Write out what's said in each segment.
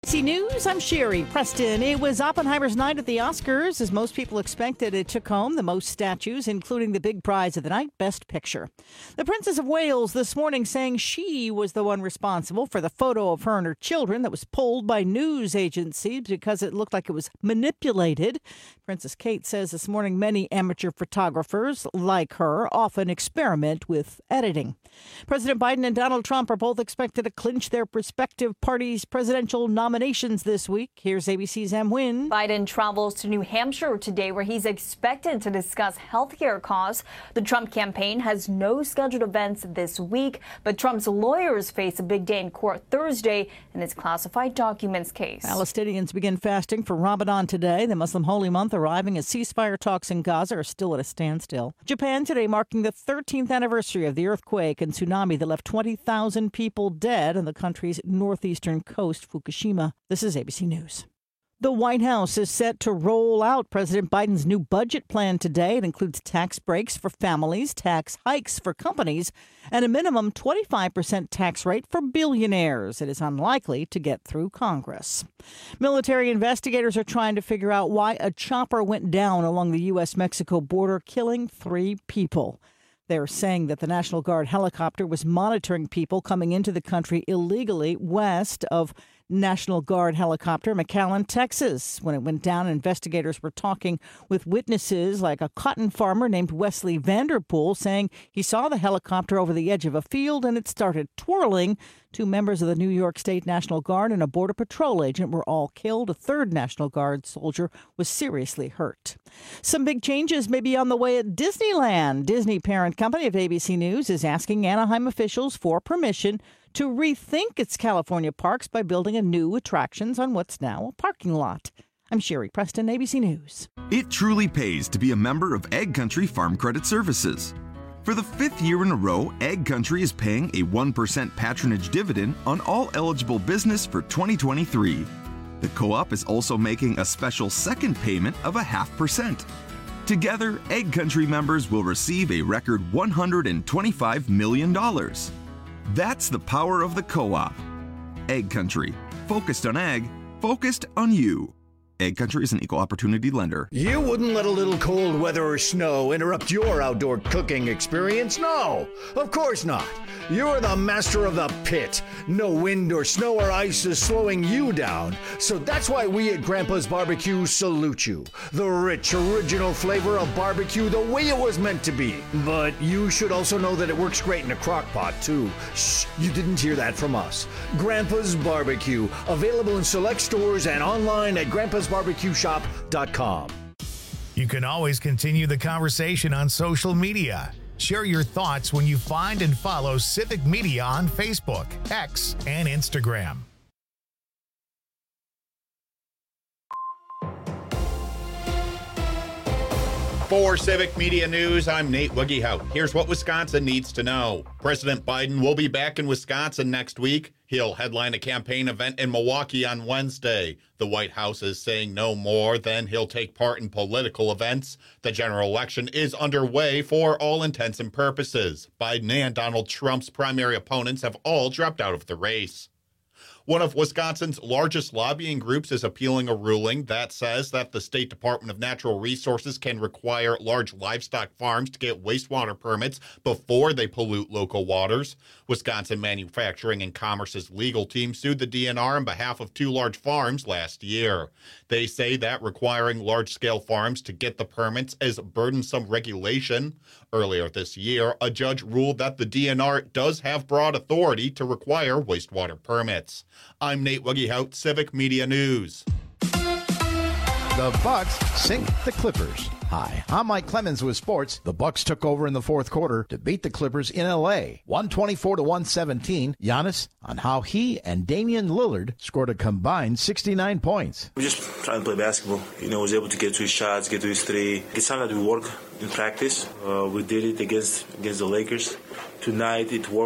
ABC News, I'm Sherry Preston. It was Oppenheimer's night at the Oscars. As most people expected, it took home the most statues, including the big prize of the night, Best Picture. The Princess of Wales this morning saying she was the one responsible for the photo of her and her children that was pulled by news agencies because it looked like it was manipulated. Princess Kate says this morning many amateur photographers, like her, often experiment with editing. President Biden and Donald Trump are both expected to clinch their respective parties' presidential nominations this week. Here's ABC's Em Nguyen. Biden travels to New Hampshire today, where he's expected to discuss healthcare costs. The Trump campaign has no scheduled events this week, but Trump's lawyers face a big day in court Thursday in his classified documents case. Palestinians begin fasting for Ramadan today, the Muslim holy month arriving as ceasefire talks in Gaza are still at a standstill. Japan today marking the 13th anniversary of the earthquake and tsunami that left 20,000 people dead on the country's northeastern coast, Fukushima. This is ABC News. The White House is set to roll out President Biden's new budget plan today. It includes tax breaks for families, tax hikes for companies, and a minimum 25% tax rate for billionaires. It is unlikely to get through Congress. Military investigators are trying to figure out why a chopper went down along the U.S.-Mexico border, killing 3 people. They're saying that the National Guard helicopter was monitoring people coming into the country illegally west of National Guard helicopter, McAllen, Texas. When it went down, investigators were talking with witnesses like a cotton farmer named Wesley Vanderpool, saying he saw the helicopter over the edge of a field and it started twirling. 2 members of the New York State National Guard and a Border Patrol agent were all killed. A 3rd National Guard soldier was seriously hurt. Some big changes may be on the way at Disneyland. Disney parent company of ABC News is asking Anaheim officials for permission to rethink its California parks by building a new attractions on what's now a parking lot. I'm Sherry Preston, ABC News. It truly pays to be a member of Ag Country Farm Credit Services. For the 5th year in a row, Ag Country is paying a 1% patronage dividend on all eligible business for 2023. The co-op is also making a special second payment of 0.5%. Together, Ag Country members will receive a record $125 million. That's the power of the co-op. Ag Country. Focused on ag. Focused on you. Ag Country is an equal opportunity lender. You wouldn't let a little cold weather or snow interrupt your outdoor cooking experience? No, of course not. You're the master of the pit. No wind or snow or ice is slowing you down. So that's why we at Grandpa's Barbecue salute you. The rich, original flavor of barbecue the way it was meant to be. But you should also know that it works great in a crock pot, too. Shh, you didn't hear that from us. Grandpa's Barbecue, available in select stores and online at Grandpa'sBarbecueShop.com. You can always continue the conversation on social media. Share your thoughts when you find and follow Civic Media on Facebook, X, and Instagram. For Civic Media News, I'm Nate Wiggyhout. Here's what Wisconsin needs to know. President Biden will be back in Wisconsin next week. He'll headline a campaign event in Milwaukee on Wednesday. The White House is saying no more than he'll take part in political events. The general election is underway for all intents and purposes. Biden and Donald Trump's primary opponents have all dropped out of the race. One of Wisconsin's largest lobbying groups is appealing a ruling that says that the State Department of Natural Resources can require large livestock farms to get wastewater permits before they pollute local waters. Wisconsin Manufacturing and Commerce's legal team sued the DNR on behalf of 2 large farms last year. They say that requiring large-scale farms to get the permits is burdensome regulation. Earlier this year, a judge ruled that the DNR does have broad authority to require wastewater permits. I'm Nate Wiggyhout, Civic Media News. The Bucks sink the Clippers. Hi, I'm Mike Clemens with sports. The Bucks took over in the fourth quarter to beat the Clippers in L.A. 124-117. Giannis on how he and Damian Lillard scored a combined 69 points. We just trying to play basketball. Was able to get to his shots, get to his three. It's time that we work in practice. We did it against the Lakers. Tonight it worked.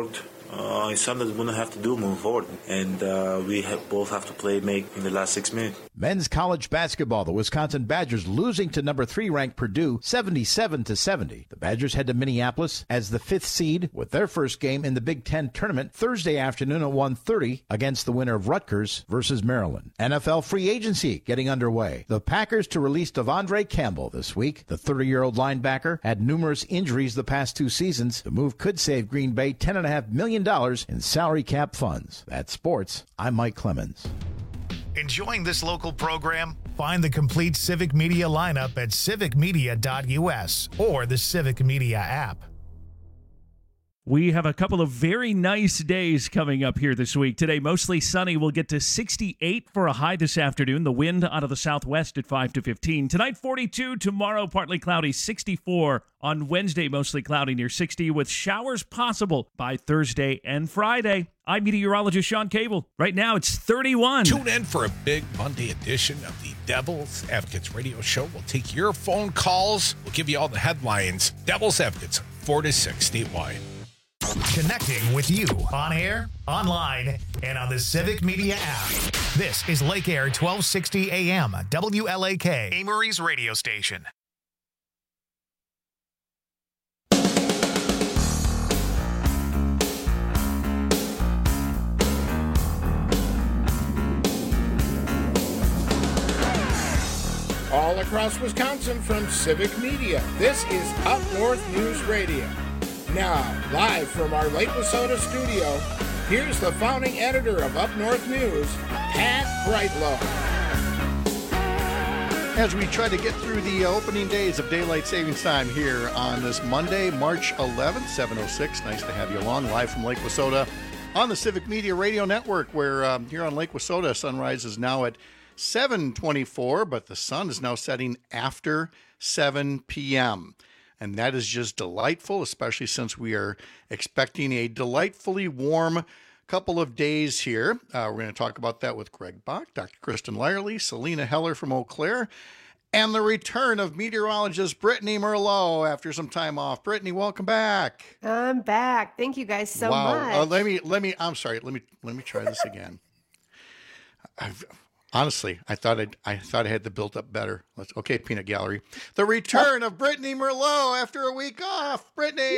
It's something that we're going to have to do moving forward. And we both have to make in the last 6 minutes. Men's college basketball, the Wisconsin Badgers losing to number 3 ranked Purdue 77-70. The Badgers head to Minneapolis as the 5th seed with their first game in the Big Ten tournament Thursday afternoon at 1:30 against the winner of Rutgers versus Maryland. NFL free agency getting underway. The Packers to release Devondre Campbell this week. The 30-year-old linebacker had numerous injuries the past 2 seasons. The move could save Green Bay $10.5 million in salary cap funds. That's sports. I'm Mike Clemens. Enjoying this local program? Find the complete Civic Media lineup at civicmedia.us or the Civic Media app. We have a couple of very nice days coming up here this week. Today, mostly sunny. We'll get to 68 for a high this afternoon. The wind out of the southwest at 5 to 15. Tonight, 42. Tomorrow, partly cloudy, 64. On Wednesday, mostly cloudy near 60 with showers possible by Thursday and Friday. I'm meteorologist Sean Cable. Right now, it's 31. Tune in for a big Monday edition of the Devil's Advocates radio show. We'll take your phone calls. We'll give you all the headlines. Devil's Advocates, 4 to 6 statewide. Connecting with you on air, online, and on the Civic Media app. This is Lake Air 1260 AM, WLAK, Amory's radio station. All across Wisconsin from Civic Media, this is Up North News Radio. Now, live from our Lake Wissota studio, here's the founding editor of Up North News, Pat Brightlow. As we try to get through the opening days of Daylight Savings Time here on this Monday, March 11th, 7:06. Nice to have you along, live from Lake Wissota on the Civic Media Radio Network, where here on Lake Wissota, sunrise is now at 7:24, but the sun is now setting after 7 p.m., and that is just delightful, especially since we are expecting a delightfully warm couple of days here. We're going to talk about that with Greg Bach, Dr. Kristen Lyerly, Selena Heller from Eau Claire, and the return of meteorologist Brittany Merlot after some time off. Brittany, welcome back. I'm back. Thank you guys so much. I'm sorry. Let me try this again. Honestly, I thought I had the built up better. Okay, Peanut Gallery. The return of Brittany Merlot after a week off. Brittany.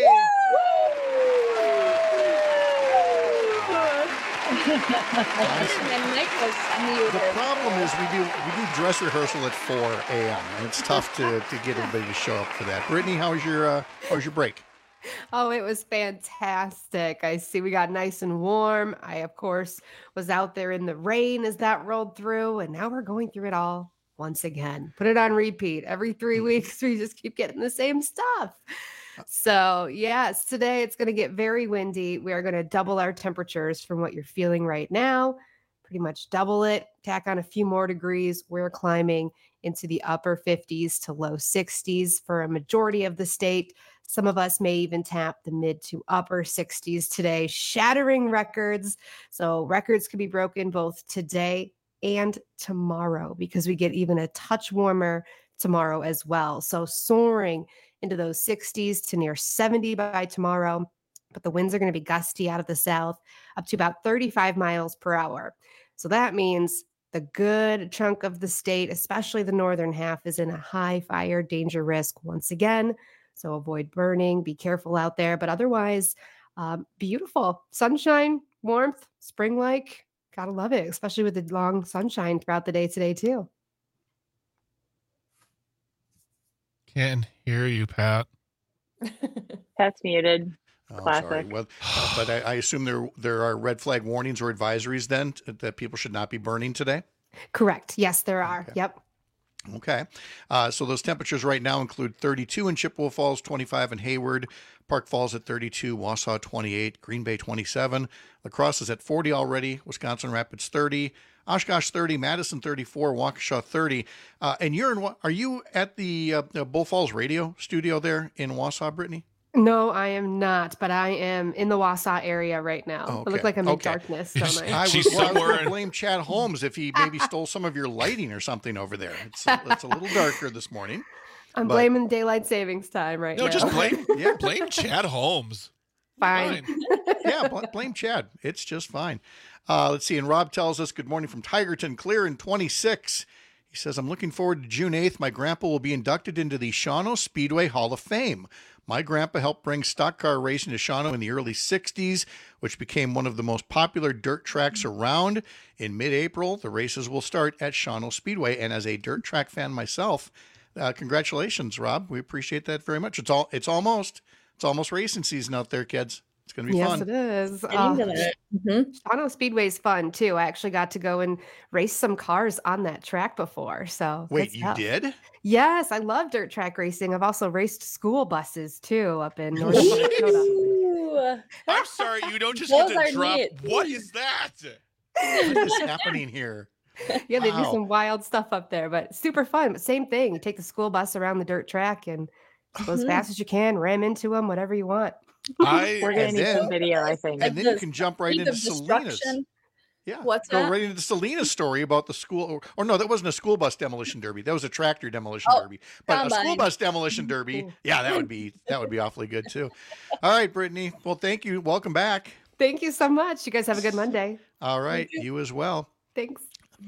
The problem is we do dress rehearsal at 4 a.m. and it's tough to get everybody to show up for that. Brittany, how was your break? Oh, it was fantastic. I see we got nice and warm. I, of course, was out there in the rain as that rolled through, and now we're going through it all once again. Put it on repeat. Every 3 weeks, we just keep getting the same stuff. So, yes, today it's going to get very windy. We are going to double our temperatures from what you're feeling right now, pretty much double it, tack on a few more degrees. We're climbing into the upper 50s to low 60s for a majority of the state. Some of us may even tap the mid to upper 60s today, shattering records. So records could be broken both today and tomorrow because we get even a touch warmer tomorrow as well. So soaring into those 60s to near 70 by tomorrow. But the winds are going to be gusty out of the south up to about 35 miles per hour. So that means the good chunk of the state, especially the northern half, is in a high fire danger risk once again. So avoid burning, be careful out there. But otherwise, beautiful sunshine, warmth, spring-like. Gotta love it, especially with the long sunshine throughout the day today, too. Can't hear you, Pat. Pat's muted. Classic. Sorry. Well, but I assume there are red flag warnings or advisories then that people should not be burning today? Correct. Yes, there are. Okay. Yep. Okay. So those temperatures right now include 32 in Chippewa Falls, 25 in Hayward, Park Falls at 32, Wausau 28, Green Bay 27, La Crosse is at 40 already, Wisconsin Rapids 30, Oshkosh 30, Madison 34, Waukesha 30. And are you at the Bull Falls radio studio there in Wausau, Brittany? No, I am not, but I am in the Wausau area right now. Okay. I look like I'm in darkness, don't I? I was going to blame Chad Holmes if he maybe stole some of your lighting or something over there. It's a little darker this morning. I'm blaming daylight savings time right now. No, just blame Chad Holmes. Fine. Yeah, blame Chad. It's just fine. Let's see. And Rob tells us, good morning from Tigerton, clear in 26. He says, I'm looking forward to June 8th. My grandpa will be inducted into the Shawano Speedway Hall of Fame. My grandpa helped bring stock car racing to Shawano in the early 60s, which became one of the most popular dirt tracks around. In mid-April, the races will start at Shawano Speedway. And as a dirt track fan myself, congratulations, Rob. We appreciate that very much. It's almost racing season out there, kids. It's going to be fun. Yes, it is. Shawano Speedway is fun too. I actually got to go and race some cars on that track before. So wait, you did? Yes, I love dirt track racing. I've also raced school buses too up in North Dakota. I'm sorry, you don't just get to drop. Neat. What is that? What is happening here? Yeah, they do some wild stuff up there, but super fun. But same thing. You take the school bus around the dirt track and go as fast as you can, ram into them, whatever you want. We're going to need some video, I think. And then you can jump right into Selena's. Yeah. What's Go that? right into Selena's story about the school. Or no, that wasn't a school bus demolition derby. That was a tractor demolition derby. But combine. a school bus demolition derby, yeah, that would be awfully good too. All right, Brittany. Well, thank you. Welcome back. Thank you so much. You guys have a good Monday. All right, you as well. Thanks.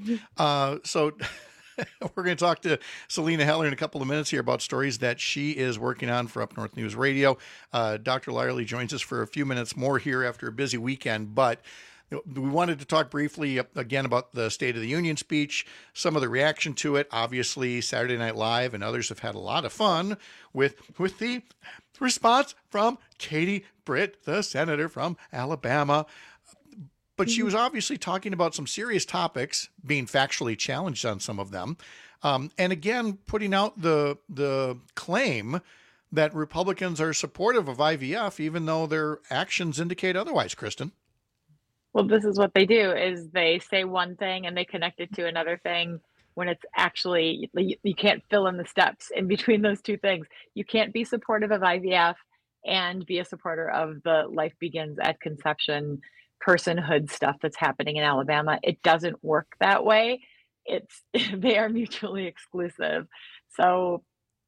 So we're going to talk to Selena Heller in a couple of minutes here about stories that she is working on for Up North News Radio. Dr. Lyerly joins us for a few minutes more here after a busy weekend, but we wanted to talk briefly again about the State of the Union speech, some of the reaction to it. Obviously, Saturday Night Live and others have had a lot of fun with the response from Katie Britt, the senator from Alabama. But she was obviously talking about some serious topics, being factually challenged on some of them. And again, putting out the claim that Republicans are supportive of IVF, even though their actions indicate otherwise, Kristen. Well, this is what they do, is they say one thing and they connect it to another thing when it's actually, you can't fill in the steps in between those two things. You can't be supportive of IVF and be a supporter of the life begins at conception personhood stuff that's happening in Alabama. It doesn't work that way. They are mutually exclusive. So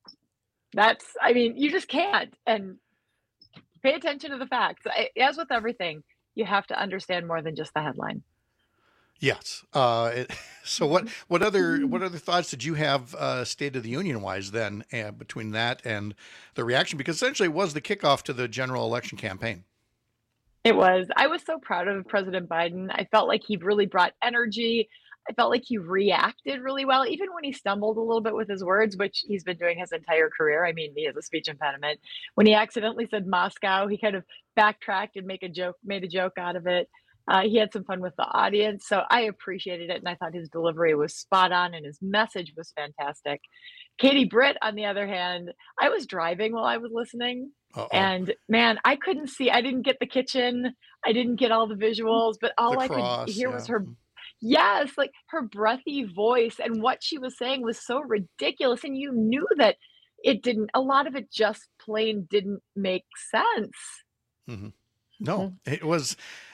you just can't. And pay attention to the facts. As with everything, you have to understand more than just the headline. Yes. So what other thoughts did you have State of the Union wise then between that and the reaction? Because essentially it was the kickoff to the general election campaign. It was. I was so proud of President Biden. I felt like he really brought energy. I felt like he reacted really well, even when he stumbled a little bit with his words, which he's been doing his entire career. I mean, he has a speech impediment. When he accidentally said Moscow, he kind of backtracked and made a joke out of it. He had some fun with the audience. So I appreciated it. And I thought his delivery was spot on and his message was fantastic. Katie Britt, on the other hand, I was driving while I was listening. Uh-oh. And man, I couldn't see. I didn't get the kitchen. I didn't get all the visuals, but all I could hear was her. Yes, like her breathy voice, and what she was saying was so ridiculous. And you knew that a lot of it just plain didn't make sense. Mm-hmm. No, it was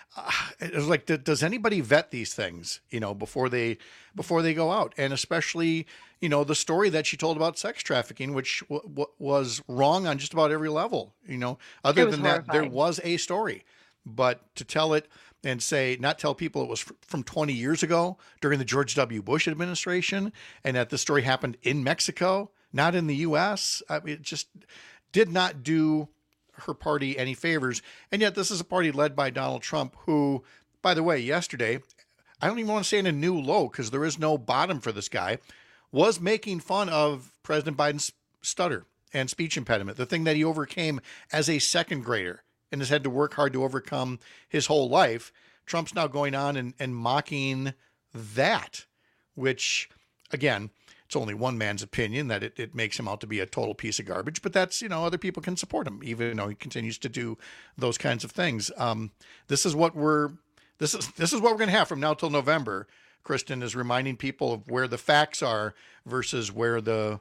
like, does anybody vet these things, before they go out? And especially, the story that she told about sex trafficking, which was wrong on just about every level, other than that, there was a story, but to tell it and not tell people it was from 20 years ago during the George W. Bush administration, and that the story happened in Mexico, not in the U.S. It just did not do her party any favors. And yet this is a party led by Donald Trump, who, by the way, yesterday, I don't even want to say in a new low because there is no bottom for this guy, was making fun of President Biden's stutter and speech impediment, the thing that he overcame as a second grader and has had to work hard to overcome his whole life. Trump's now going on and mocking that, which, again, it's only one man's opinion that it makes him out to be a total piece of garbage, but that's, other people can support him, even though he continues to do those kinds of things. This is what we're going to have from now till November. Kristen is reminding people of where the facts are versus where the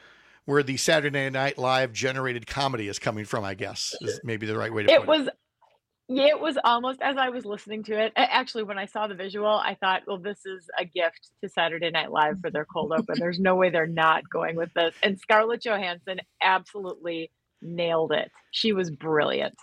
Saturday Night Live generated comedy is coming from, I guess, is maybe the right way to put it. It was almost, as I was listening to it, actually, when I saw the visual, I thought, well, this is a gift to Saturday Night Live for their cold open. There's no way they're not going with this. And Scarlett Johansson absolutely nailed it. She was brilliant.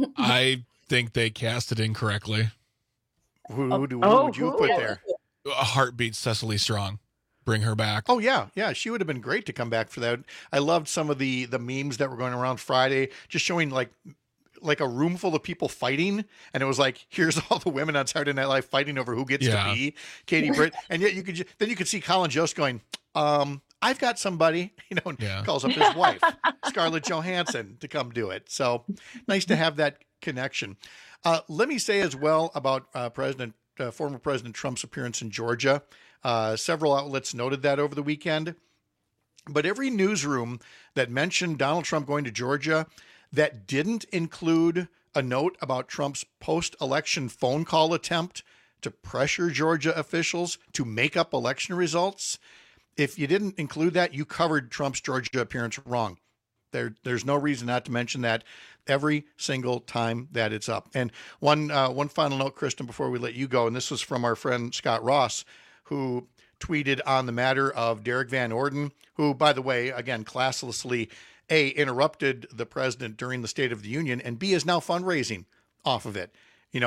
I think they cast it incorrectly. Who would you put there? A heartbeat Cecily Strong. Bring her back. Oh, yeah. Yeah, she would have been great to come back for that. I loved some of the memes that were going around Friday, just showing like a room full of people fighting, and it was like, here's all the women on Saturday Night Live fighting over who gets to be Katie Britt, and yet you could see Colin Jost going, I've got somebody, calls up his wife, Scarlett Johansson, to come do it. So nice to have that connection. Let me say as well about former President Trump's appearance in Georgia. Several outlets noted that over the weekend, but every newsroom that mentioned Donald Trump going to Georgia that didn't include a note about Trump's post-election phone call attempt to pressure Georgia officials to make up election results, if you didn't include that, you covered Trump's Georgia appearance wrong. There's no reason not to mention that every single time that it's up. And one final note, Kristen, before we let you go, and this was from our friend Scott Ross, who tweeted on the matter of Derek Van Orden, who, by the way, again, classlessly, A, interrupted the president during the State of the Union, and B, is now fundraising off of it.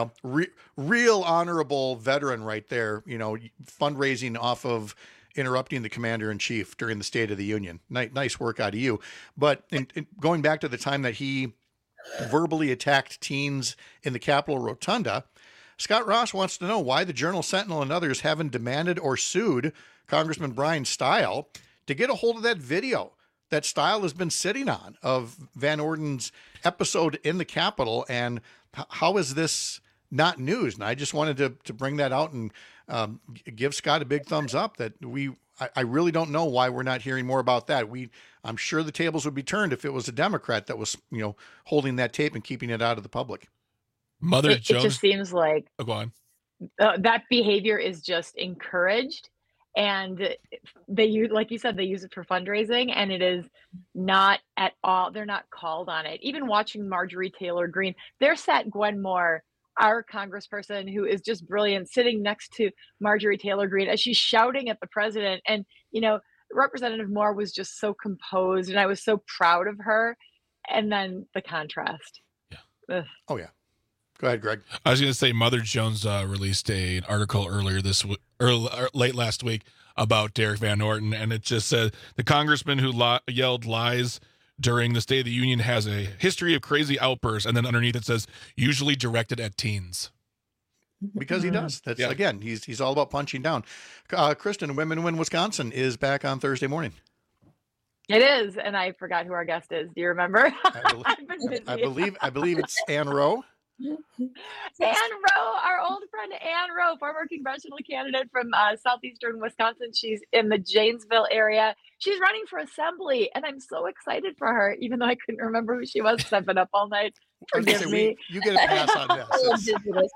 Real honorable veteran right there, fundraising off of interrupting the commander-in-chief during the State of the Union. Nice work out of you. But in going back to the time that he verbally attacked teens in the Capitol Rotunda, Scott Ross wants to know why the Journal-Sentinel and others haven't demanded or sued Congressman Brian Stile to get a hold of that video that Stile has been sitting on of Van Orden's episode in the Capitol. And how is this not news? And I just wanted to bring that out and give Scott a big thumbs up that I really don't know why we're not hearing more about that. I'm sure the tables would be turned if it was a Democrat that was, holding that tape and keeping it out of the public. It just seems like go on. That behavior is just encouraged, and they use, like you said, they use it for fundraising, and it is not at all. They're not called on it. Even watching Marjorie Taylor Greene, there sat Gwen Moore, our congressperson, who is just brilliant, sitting next to Marjorie Taylor Greene as she's shouting at the president. And, Representative Moore was just so composed, and I was so proud of her. And then the contrast. Yeah. Ugh. Oh, yeah. Go ahead, Greg. I was going to say Mother Jones released an article earlier late last week about Derek Van Orden, and it just said the congressman who yelled lies during the State of the Union has a history of crazy outbursts, and then underneath it says usually directed at teens. Because he does. That's again, he's all about punching down. Kristen, Women Win Wisconsin is back on Thursday morning. It is, and I forgot who our guest is. Do you remember? I believe it's Ann Rowe. Ann Rowe, our old friend Ann Rowe, former congressional candidate from southeastern Wisconsin. She's in the Janesville area. She's running for assembly, and I'm so excited for her, even though I couldn't remember who she was because I've been up all night. Forgive me. You get a pass on this.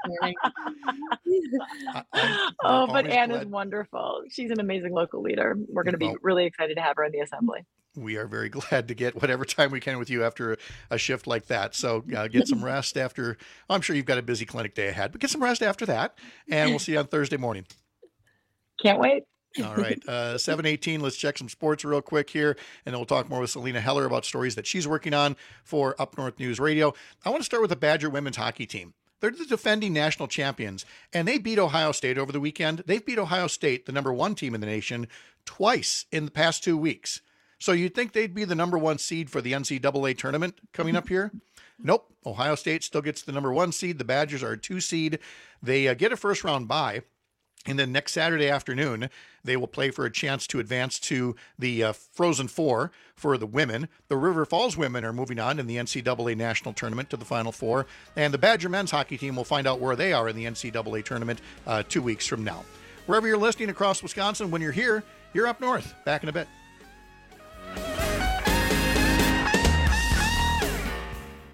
But Ann is wonderful. She's an amazing local leader. We're going to be really excited to have her in the assembly. We are very glad to get whatever time we can with you after a shift like that. So get some rest after. I'm sure you've got a busy clinic day ahead, but get some rest after that. And we'll see you on Thursday morning. Can't wait. All right. 7:18. Let's check some sports real quick here. And then we'll talk more with Selena Heller about stories that she's working on for Up North News Radio. I want to start with the Badger women's hockey team. They're the defending national champions, and they beat Ohio State over the weekend. They've beat Ohio State, the number one team in the nation, twice in the past 2 weeks. So you'd think they'd be the number one seed for the NCAA tournament coming up here. Nope. Ohio State still gets the number one seed. The Badgers are a 2 seed. They get a first round bye. And then next Saturday afternoon, they will play for a chance to advance to the Frozen Four for the women. The River Falls women are moving on in the NCAA National Tournament to the Final Four. And the Badger men's hockey team will find out where they are in the NCAA Tournament 2 weeks from now. Wherever you're listening across Wisconsin, when you're here, you're Up North. Back in a bit.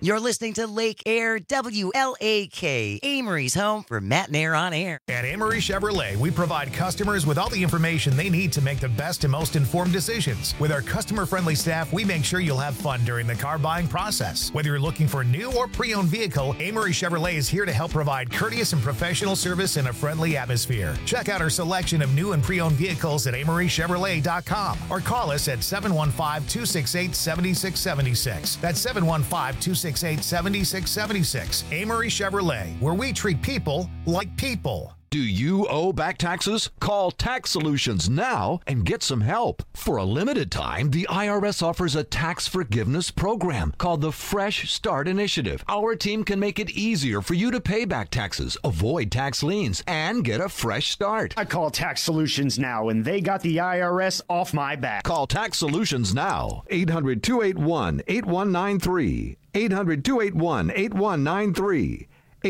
You're listening to Lake Air WLAK, Amory's home for Matt and Air on Air. At Amory Chevrolet, we provide customers with all the information they need to make the best and most informed decisions. With our customer-friendly staff, we make sure you'll have fun during the car buying process. Whether you're looking for a new or pre-owned vehicle, Amory Chevrolet is here to help provide courteous and professional service in a friendly atmosphere. Check out our selection of new and pre-owned vehicles at amorychevrolet.com or call us at 715-268-7676. That's 715-268-7676. Amory Chevrolet, where we treat people like people. Do you owe back taxes? Call Tax Solutions now and get some help. For a limited time, the IRS offers a tax forgiveness program called the Fresh Start Initiative. Our team can make it easier for you to pay back taxes, avoid tax liens, and get a fresh start. I call Tax Solutions now, and they got the IRS off my back. Call Tax Solutions now. 800-281-8193. 800-281-8193.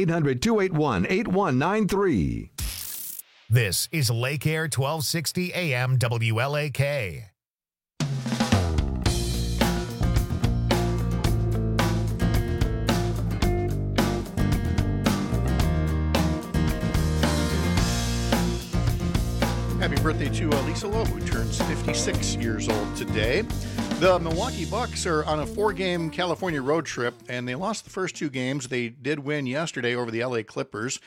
800-281-8193. This is Lake Air 1260 AM WLAK. Happy birthday to Lisa Loeb, who turns 56 years old today. The Milwaukee Bucks are on a 4-game California road trip, and they lost the first 2 games. They did win yesterday over the LA Clippers,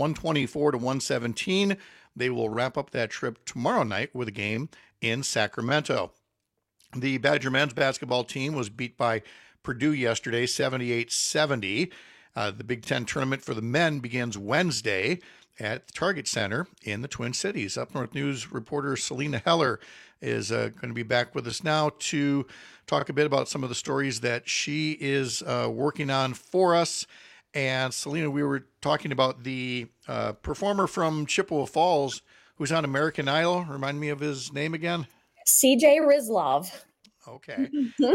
124-117. They will wrap up that trip tomorrow night with a game in Sacramento. The Badger men's basketball team was beat by Purdue yesterday, 78-70. The Big Ten tournament for the men begins Wednesday at the Target Center in the Twin Cities. Up North News reporter Selena Heller is going to be back with us now to talk a bit about some of the stories that she is working on for us. And Selena, we were talking about the performer from Chippewa Falls who's on American Idol. Remind me of his name again. CJ Rizlov. Okay.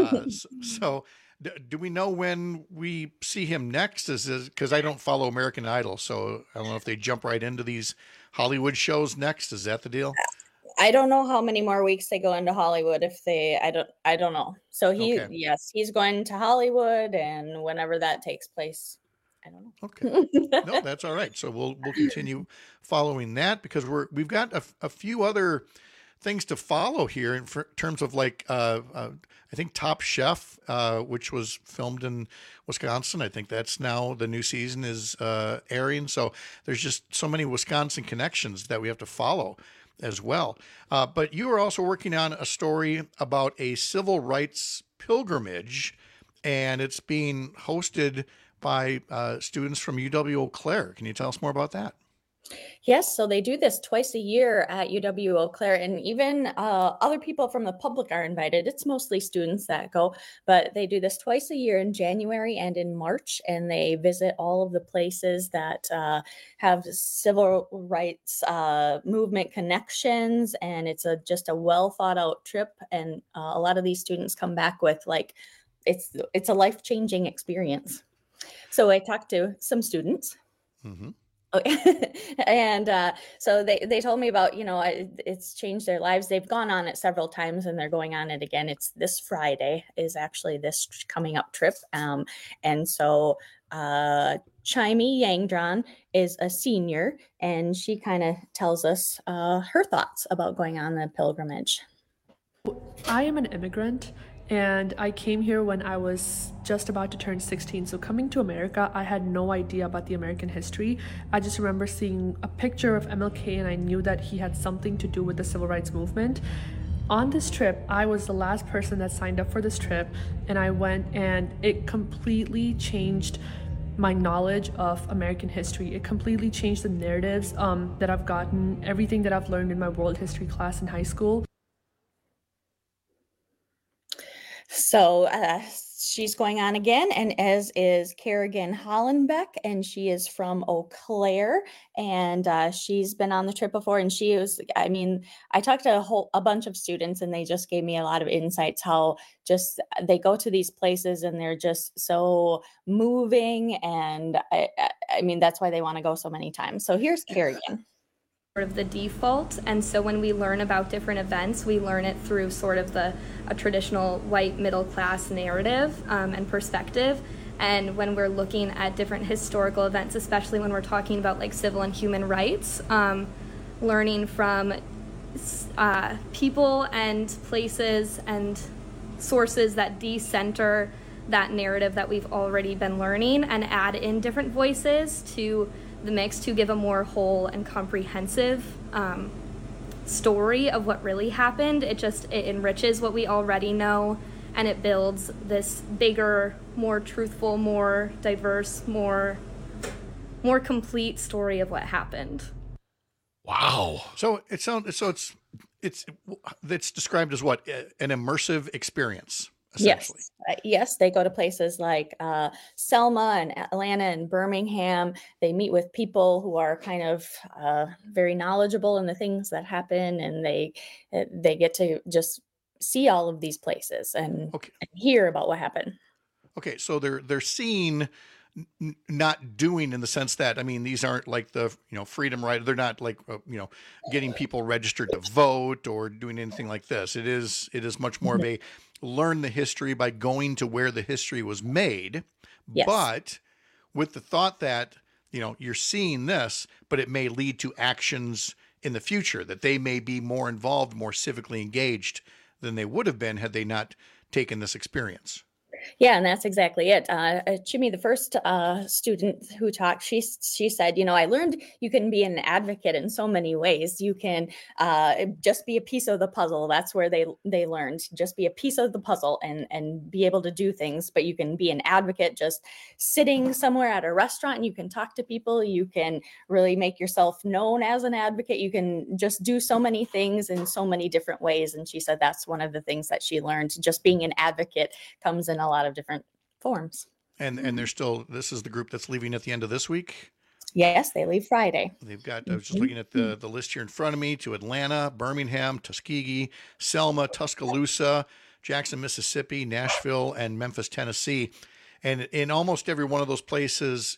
So do we know when we see him next? Because I don't follow American Idol, so I don't know if they jump right into these Hollywood shows next. Is that the deal? I don't know how many more weeks they go into Hollywood. I don't know. So yes, he's going to Hollywood, and whenever that takes place, I don't know. Okay. No, that's all right. So we'll continue following that because we've got a few other things to follow here in terms of like I think Top Chef, which was filmed in Wisconsin. I think that's now the new season is airing. So there's just so many Wisconsin connections that we have to follow as well. But you are also working on a story about a civil rights pilgrimage, and it's being hosted by students from UW Eau Claire. Can you tell us more about that? Yes, so they do this twice a year at UW Eau Claire, and even other people from the public are invited. It's mostly students that go, but they do this twice a year in January and in March, and they visit all of the places that have civil rights movement connections, and it's just a well thought out trip, and a lot of these students come back with it's a life-changing experience. So I talked to some students. Mm-hmm. And so they told me about, it's changed their lives. They've gone on it several times and they're going on it again. It's this Friday is actually this coming up trip. And so Chimey Yangdron is a senior, and she kind of tells us her thoughts about going on the pilgrimage. I am an immigrant, and I came here when I was just about to turn 16. So coming to America, I had no idea about the American history. I just remember seeing a picture of MLK, and I knew that he had something to do with the civil rights movement. On this trip, I was the last person that signed up for this trip, and I went, and it completely changed my knowledge of American history. It completely changed the narratives that I've gotten, everything that I've learned in my world history class in high school. So she's going on again, and as is Kerrigan Hollenbeck, and she is from Eau Claire, and she's been on the trip before, and I talked to a bunch of students, and they just gave me a lot of insights how just they go to these places and they're just so moving, and that's why they want to go so many times. So here's Kerrigan. Sort of the default, and so when we learn about different events, we learn it through sort of a traditional white middle class narrative and perspective, And when we're looking at different historical events, especially when we're talking about like civil and human rights, learning from people and places and sources that decenter that narrative that we've already been learning and add in different voices to the mix to give a more whole and comprehensive story of what really happened. It enriches what we already know, and it builds this bigger, more truthful, more diverse, more complete story of what happened. Wow. So it's described as what? An immersive experience. Yes. Yes, they go to places like Selma and Atlanta and Birmingham. They meet with people who are kind of very knowledgeable in the things that happen, and they get to just see all of these places and hear about what happened. Okay, so they're seeing, not doing, in the sense that, I mean, these aren't like the freedom ride. They're not like getting people registered to vote or doing anything like this. It is much more of a learn the history by going to where the history was made, but with the thought that you're seeing this, but it may lead to actions in the future, that they may be more involved, more civically engaged than they would have been had they not taken this experience. Yeah, and that's exactly it. Chimmy, the first student who talked, she said, I learned you can be an advocate in so many ways. You can just be a piece of the puzzle. That's where they learned, just be a piece of the puzzle and be able to do things. But you can be an advocate just sitting somewhere at a restaurant, and you can talk to people. You can really make yourself known as an advocate. You can just do so many things in so many different ways. And she said that's one of the things that she learned. Just being an advocate comes in a lot of different forms. And this is the group that's leaving at the end of this week? Yes, they leave Friday. They've got, I was just looking at the list here in front of me, to Atlanta, Birmingham, Tuskegee, Selma, Tuscaloosa, Jackson, Mississippi, Nashville, and Memphis, Tennessee. And in almost every one of those places,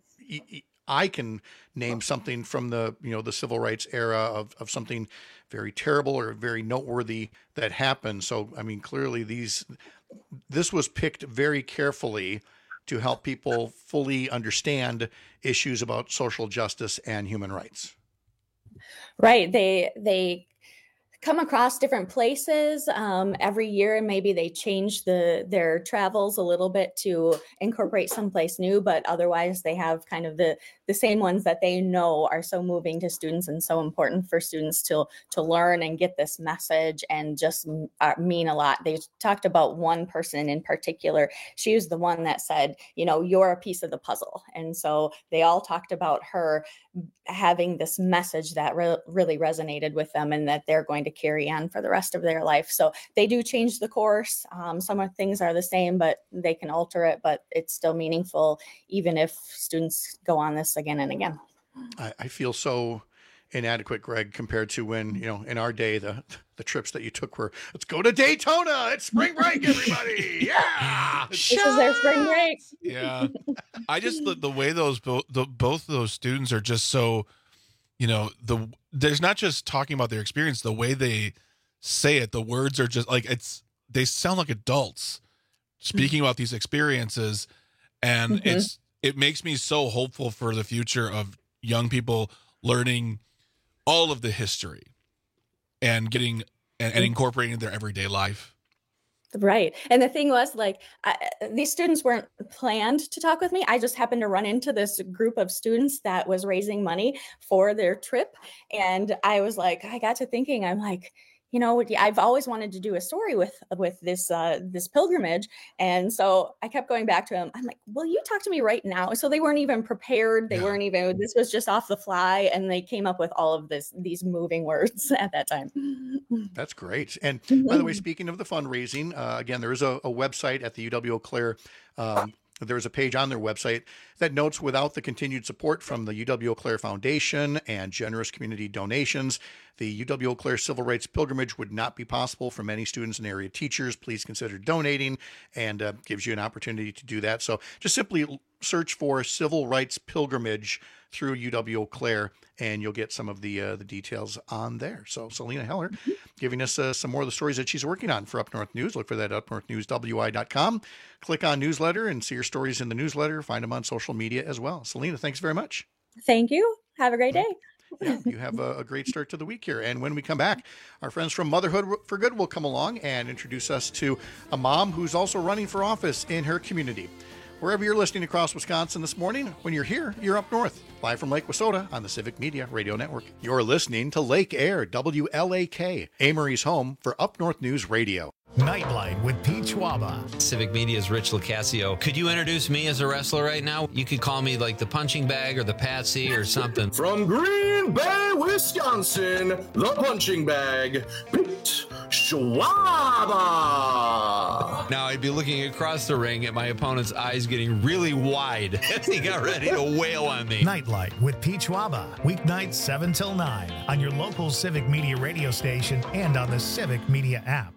I can name something from the civil rights era of something very terrible or very noteworthy that happened. So, I mean, clearly this was picked very carefully to help people fully understand issues about social justice and human rights. Right. They come across different places every year, and maybe they change their travels a little bit to incorporate someplace new, but otherwise they have kind of the same ones that they know are so moving to students and so important for students to learn and get this message and just mean a lot. They talked about one person in particular. She was the one that said, you're a piece of the puzzle. And so they all talked about her having this message that really resonated with them, and that they're going to carry on for the rest of their life. So they do change the course. Some of things are the same, but they can alter it, but it's still meaningful, even if students go on this again and again. I feel so inadequate, Greg, compared to when, in our day, the trips that you took were, let's go to Daytona. It's spring break, everybody. Yeah. This is their spring break. Yeah. I just, the way both of those students are just so, there's not just talking about their experience, the way they say it, the words are just like, they sound like adults speaking about these experiences. And it makes me so hopeful for the future of young people learning all of the history and getting and incorporating it in their everyday life. Right. And the thing was, these students weren't planned to talk with me. I just happened to run into this group of students that was raising money for their trip. And I was like, I got to thinking, I'm like, I've always wanted to do a story with this pilgrimage. And so I kept going back to him. I'm like, will you talk to me right now? So they weren't even prepared. They weren't even, this was just off the fly. And they came up with all of these moving words at that time. That's great. And by the way, speaking of the fundraising, again, there is a website at the UW Eau Claire. There's a page on their website that notes, without the continued support from the UW Eau Claire Foundation and generous community donations, the UW Eau Claire Civil Rights Pilgrimage would not be possible for many students and area teachers. Please consider donating, and gives you an opportunity to do that. So just simply search for Civil Rights Pilgrimage through UW Eau Claire, and you'll get some of the details on there. So Selena Heller giving us some more of the stories that she's working on for Up North News. Look for that at upnorthnewswi.com. Click on newsletter and see your stories in the newsletter. Find them on social media as well. Selena, thanks very much. Thank you. Have a great day. Yeah, you have a great start to the week here. And when we come back, our friends from Motherhood for Good will come along and introduce us to a mom who's also running for office in her community. Wherever you're listening across Wisconsin this morning, when you're here, you're up north. Live from Lake Wissota on the Civic Media Radio Network. You're listening to Lake Air, WLAK, Amory's home for Up North News Radio. Nightlight with Pete Schwaba. Civic Media's Rich Lacasio. Could you introduce me as a wrestler right now? You could call me like the punching bag or the Patsy or something. From Green Bay, Wisconsin, the punching bag, Pete Schwaba. Now I'd be looking across the ring at my opponent's eyes getting really wide as he got ready to wail on me. Nightlight with Pete Schwaba. Weeknights 7 till 9 on your local Civic Media radio station and on the Civic Media app.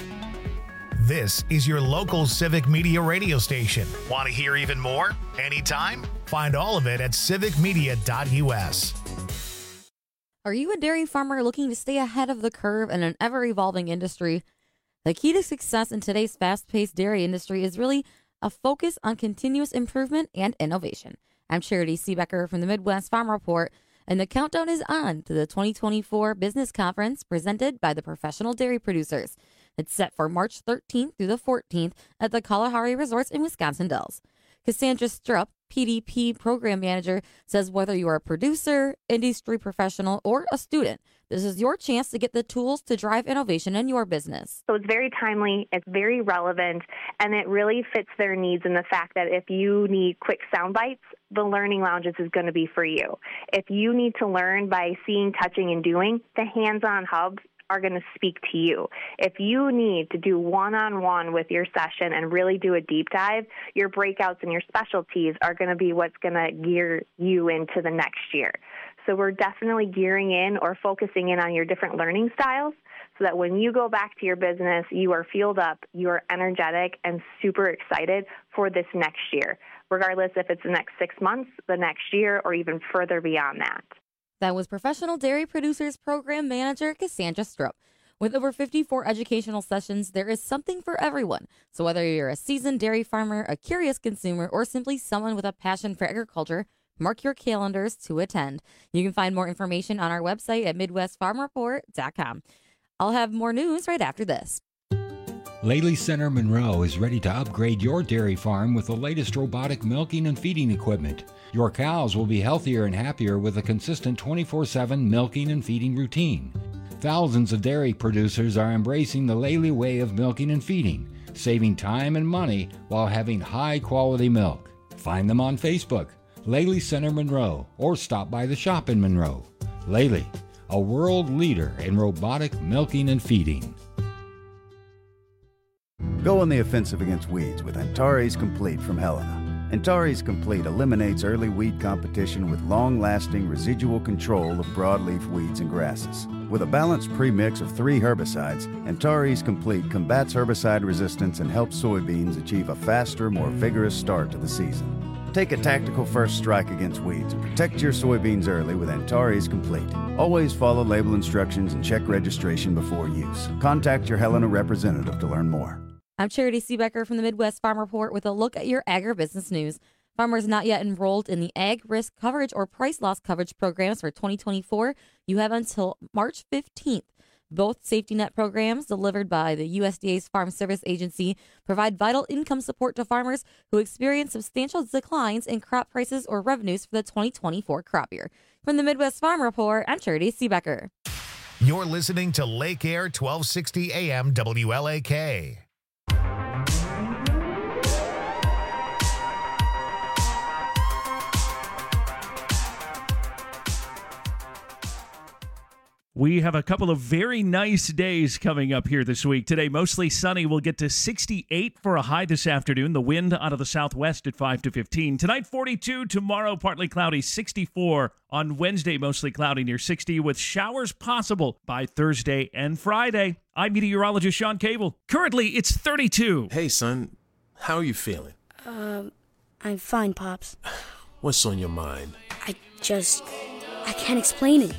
This is your local Civic Media radio station. Want to hear even more? Anytime? Find all of it at civicmedia.us. Are you a dairy farmer looking to stay ahead of the curve in an ever-evolving industry? The key to success in today's fast-paced dairy industry is really a focus on continuous improvement and innovation. I'm Charity Seebecker from the Midwest Farm Report, and the countdown is on to the 2024 Business Conference presented by the Professional Dairy Producers. It's set for March 13th through the 14th at the Kalahari Resorts in Wisconsin Dells. Cassandra Strupp, PDP Program Manager, says whether you're a producer, industry professional, or a student, this is your chance to get the tools to drive innovation in your business. So it's very timely, it's very relevant, and it really fits their needs in the fact that if you need quick sound bites, the Learning Lounges is going to be for you. If you need to learn by seeing, touching, and doing, the hands-on hubs are going to speak to you. If you need to do one-on-one with your session and really do a deep dive, your breakouts and your specialties are going to be what's going to gear you into the next year. So we're definitely gearing in or focusing in on your different learning styles so that when you go back to your business, you are fueled up, you are energetic, and super excited for this next year, regardless if it's the next 6 months, the next year, or even further beyond that. That was Professional Dairy Producers Program Manager Cassandra Strupp. With over 54 educational sessions, there is something for everyone. So whether you're a seasoned dairy farmer, a curious consumer, or simply someone with a passion for agriculture, mark your calendars to attend. You can find more information on our website at MidwestFarmReport.com. I'll have more news right after this. Laley Center Monroe is ready to upgrade your dairy farm with the latest robotic milking and feeding equipment. Your cows will be healthier and happier with a consistent 24/7 milking and feeding routine. Thousands of dairy producers are embracing the Laley way of milking and feeding, saving time and money while having high-quality milk. Find them on Facebook, Laley Center Monroe, or stop by the shop in Monroe. Laley, a world leader in robotic milking and feeding. Go on the offensive against weeds with Antares Complete from Helena. Antares Complete eliminates early weed competition with long-lasting residual control of broadleaf weeds and grasses. With a balanced premix of 3 herbicides, Antares Complete combats herbicide resistance and helps soybeans achieve a faster, more vigorous start to the season. Take a tactical first strike against weeds and protect your soybeans early with Antares Complete. Always follow label instructions and check registration before use. Contact your Helena representative to learn more. I'm Charity Seebecker from the Midwest Farm Report with a look at your agribusiness news. Farmers not yet enrolled in the Ag Risk Coverage or Price Loss Coverage programs for 2024, you have until March 15th. Both safety net programs, delivered by the USDA's Farm Service Agency, provide vital income support to farmers who experience substantial declines in crop prices or revenues for the 2024 crop year. From the Midwest Farm Report, I'm Charity Seebecker. You're listening to Lake Air 1260 AM WLAK. We have a couple of very nice days coming up here this week. Today, mostly sunny. We'll get to 68 for a high this afternoon. The wind out of the southwest at 5 to 15. Tonight, 42. Tomorrow, partly cloudy, 64. On Wednesday, mostly cloudy near 60 with showers possible by Thursday and Friday. I'm meteorologist Sean Cable. Currently, it's 32. Hey, son. How are you feeling? I'm fine, Pops. What's on your mind? I I can't explain it.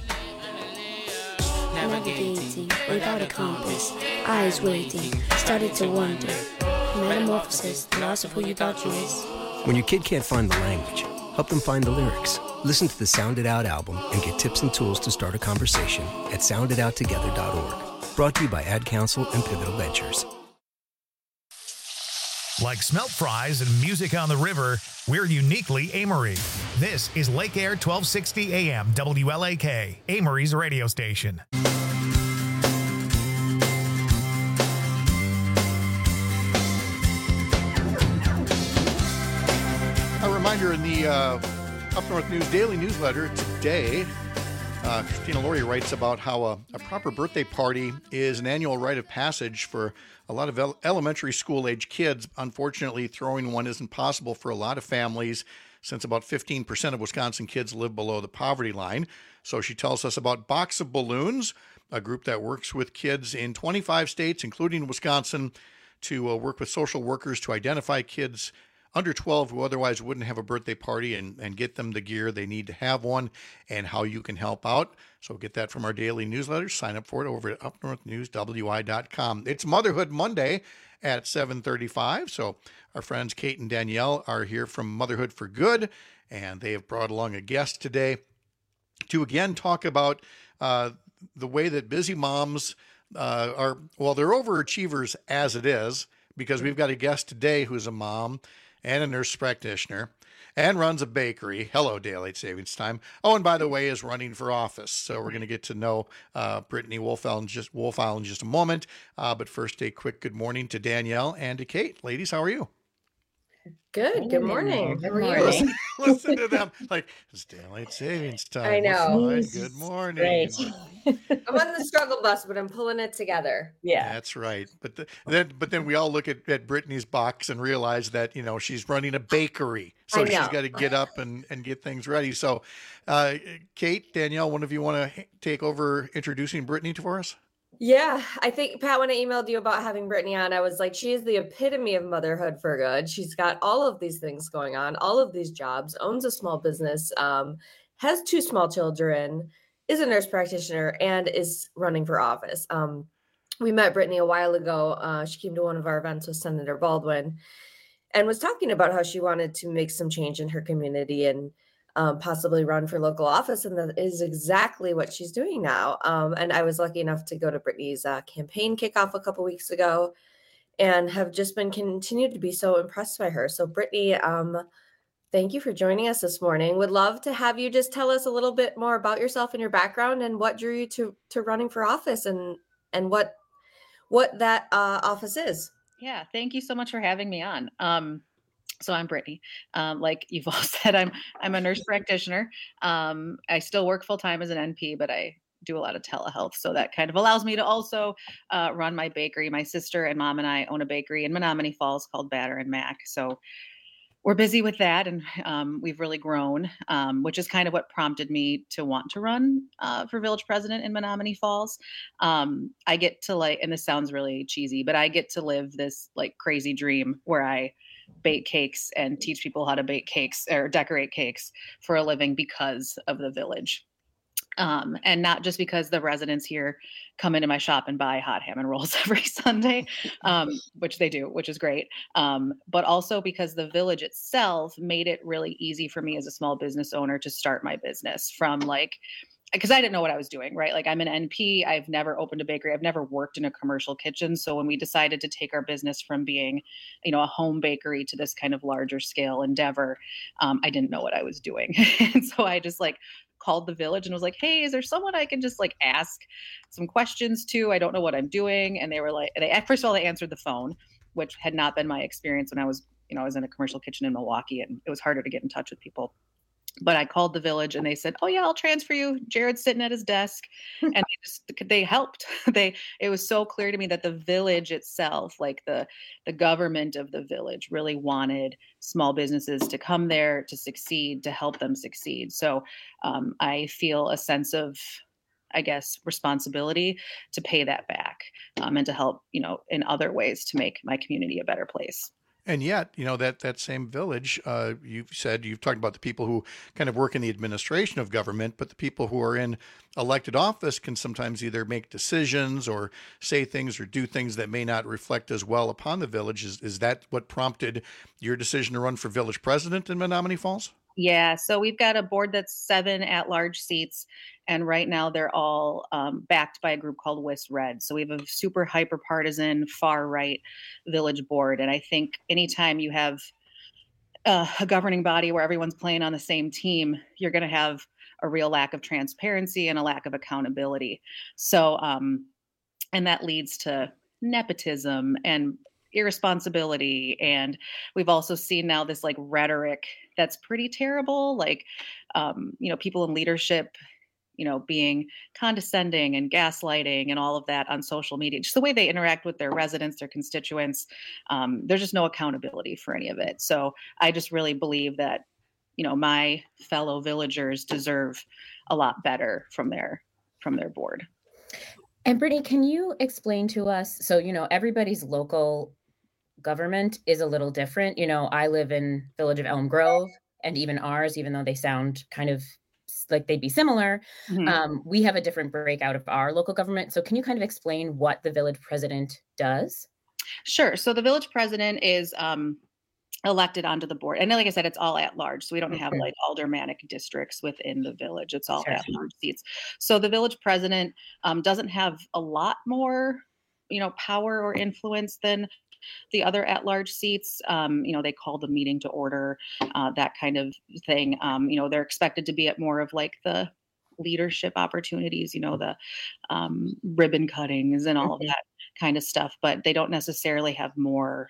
Navigating without a compass, eyes waiting, started to wonder. Metamorphosis, the loss of who you thought you was. When your kid can't find the language, help them find the lyrics. Listen to the Sound It Out album and get tips and tools to start a conversation at sounditouttogether.org. Brought to you by Ad Council and Pivotal Ventures. Like smelt fries and music on the river, we're uniquely Amory. This is Lake Air 1260 AM WLAK, Amory's radio station. A reminder in the Up North News Daily Newsletter today, Christina Laurie writes about how a proper birthday party is an annual rite of passage for a lot of elementary school-age kids. Unfortunately, throwing one isn't possible for a lot of families since about 15% of Wisconsin kids live below the poverty line. So she tells us about Box of Balloons, a group that works with kids in 25 states, including Wisconsin, to work with social workers to identify kids under 12 who otherwise wouldn't have a birthday party and get them the gear they need to have one, and how you can help out. So get that from our daily newsletter. Sign up for it over at upnorthnewswi.com. It's Motherhood Monday at 7:35. So our friends Kate and Danielle are here from Motherhood for Good, and they have brought along a guest today to again talk about the way that busy moms they're overachievers as it is, because we've got a guest today who's a mom and a nurse practitioner and runs a bakery. Hello, Daylight Savings Time. Oh, and by the way, is running for office. So we're going to get to know Brittany Wolfile in just a moment. But first, a quick good morning to Danielle and to Kate. Ladies, how are you? Good. Good morning. How are you? Listen to them. Like, it's Daylight Savings Time. I know. Good morning. I'm on the struggle bus, but I'm pulling it together. Yeah, that's right. But then we all look at Brittany's box and realize that she's running a bakery, so she's got to get up and get things ready. So, Kate, Danielle, one of you want to take over introducing Brittany for us? Yeah, I think, Pat, when I emailed you about having Brittany on, I was like, she is the epitome of motherhood for good. She's got all of these things going on, all of these jobs, owns a small business, has 2 small children, is a nurse practitioner, and is running for office. We met Brittany a while ago. She came to one of our events with Senator Baldwin and was talking about how she wanted to make some change in her community and possibly run for local office. And that is exactly what she's doing now. And I was lucky enough to go to Brittany's campaign kickoff a couple weeks ago and have just been continued to be so impressed by her. So Brittany, thank you for joining us this morning. Would love to have you just tell us a little bit more about yourself and your background and what drew you to running for office and what that office is. Yeah, thank you so much for having me on. So I'm Brittany. Like you've all said, I'm a nurse practitioner. I still work full time as an NP, but I do a lot of telehealth. So that kind of allows me to also run my bakery. My sister and mom and I own a bakery in Menominee Falls called Batter and Mac. So we're busy with that, and we've really grown, which is kind of what prompted me to want to run for village president in Menominee Falls. I get to and this sounds really cheesy, but I get to live this crazy dream where I bake cakes and teach people how to bake cakes or decorate cakes for a living because of the village. And not just because the residents here come into my shop and buy hot ham and rolls every Sunday, which they do, which is great. But also because the village itself made it really easy for me as a small business owner to start my business from because I didn't know what I was doing, right? I'm an NP. I've never opened a bakery. I've never worked in a commercial kitchen. So when we decided to take our business from being, a home bakery to this kind of larger scale endeavor, I didn't know what I was doing. And so I just called the village and was like, hey, is there someone I can just ask some questions to? I don't know what I'm doing. And they were first of all, they answered the phone, which had not been my experience when I was in a commercial kitchen in Milwaukee, and it was harder to get in touch with people. But I called the village and they said, oh yeah, I'll transfer you. Jared's sitting at his desk. And they helped. It was so clear to me that the village itself, the government of the village, really wanted small businesses to come there to succeed, to help them succeed. So I feel a sense of, responsibility to pay that back and to help, in other ways to make my community a better place. And yet, that same village, you've talked about the people who kind of work in the administration of government, but the people who are in elected office can sometimes either make decisions or say things or do things that may not reflect as well upon the village. Is that what prompted your decision to run for village president in Menominee Falls? Yeah, so we've got a board that's 7 at-large seats, and right now they're all backed by a group called WIS Red. So we have a super hyper-partisan, far-right village board, and I think anytime you have a governing body where everyone's playing on the same team, you're going to have a real lack of transparency and a lack of accountability. So, and that leads to nepotism and irresponsibility. And we've also seen now this like rhetoric that's pretty terrible, like, people in leadership, being condescending and gaslighting and all of that on social media, just the way they interact with their residents, their constituents. There's just no accountability for any of it. So I just really believe that, my fellow villagers deserve a lot better from their board. And Brittany, can you explain to us, so, everybody's local government is a little different. I live in Village of Elm Grove, and even ours, even though they sound kind of like they'd be similar, we have a different breakout of our local government. So can you kind of explain what the village president does? Sure. So the village president is elected onto the board. And like I said, it's all at large. So we don't have like aldermanic districts within the village. It's all at large seats. So the village president doesn't have a lot more, power or influence than the other at-large seats. They call the meeting to order, that kind of thing. They're expected to be at more of like the leadership opportunities, the ribbon cuttings and all of that kind of stuff, but they don't necessarily have more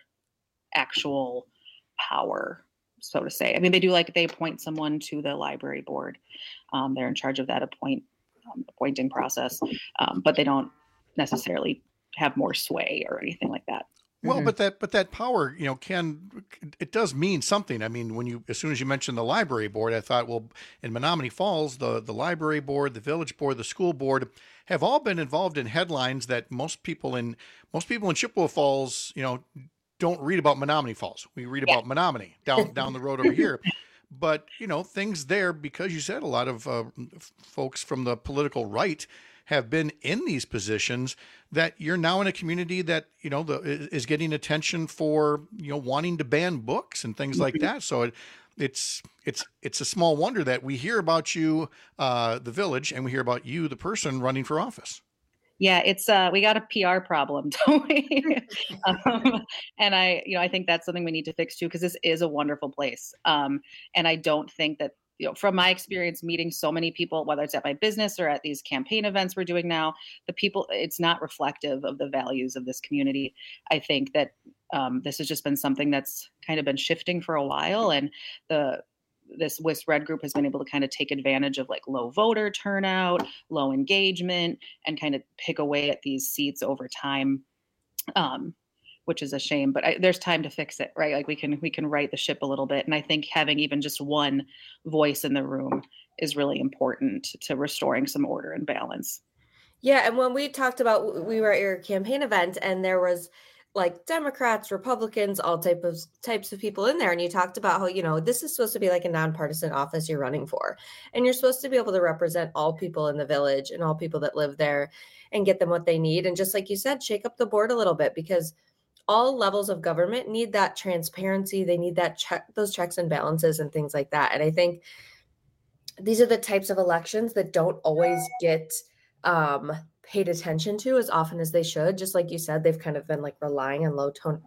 actual power, so to say. I mean, they appoint someone to the library board. They're in charge of that appointing process, but they don't necessarily have more sway or anything like that. Well, but that power, it does mean something. I mean, as soon as you mentioned the library board, I thought, well, in Menominee Falls, the library board, the village board, the school board have all been involved in headlines that most people in Chippewa Falls, don't read about Menominee Falls. We read about Menominee down the road over here. But, things there, because you said a lot of folks from the political right have been in these positions, that you're now in a community that, is getting attention for, wanting to ban books and things like that. So it's a small wonder that we hear about you, the village, and we hear about you, the person running for office. Yeah, it's we got a PR problem, don't we? And I think that's something we need to fix too, because this is a wonderful place. And I don't think that, from my experience meeting so many people, whether it's at my business or at these campaign events we're doing now, it's not reflective of the values of this community. I think that this has just been something that's kind of been shifting for a while, and this WIS Red group has been able to kind of take advantage of like low voter turnout, low engagement, and kind of pick away at these seats over time, which is a shame. But there's time to fix it, right? Like we can right the ship a little bit. And I think having even just one voice in the room is really important to restoring some order and balance. Yeah, and when we talked about, we were at your campaign event, and there was like Democrats, Republicans, all types of people in there. And you talked about how, this is supposed to be like a nonpartisan office you're running for. And you're supposed to be able to represent all people in the village and all people that live there and get them what they need. And just like you said, shake up the board a little bit, because all levels of government need that transparency. They need those checks and balances and things like that. And I think these are the types of elections that don't always get paid attention to as often as they should. Just like you said, they've kind of been like relying on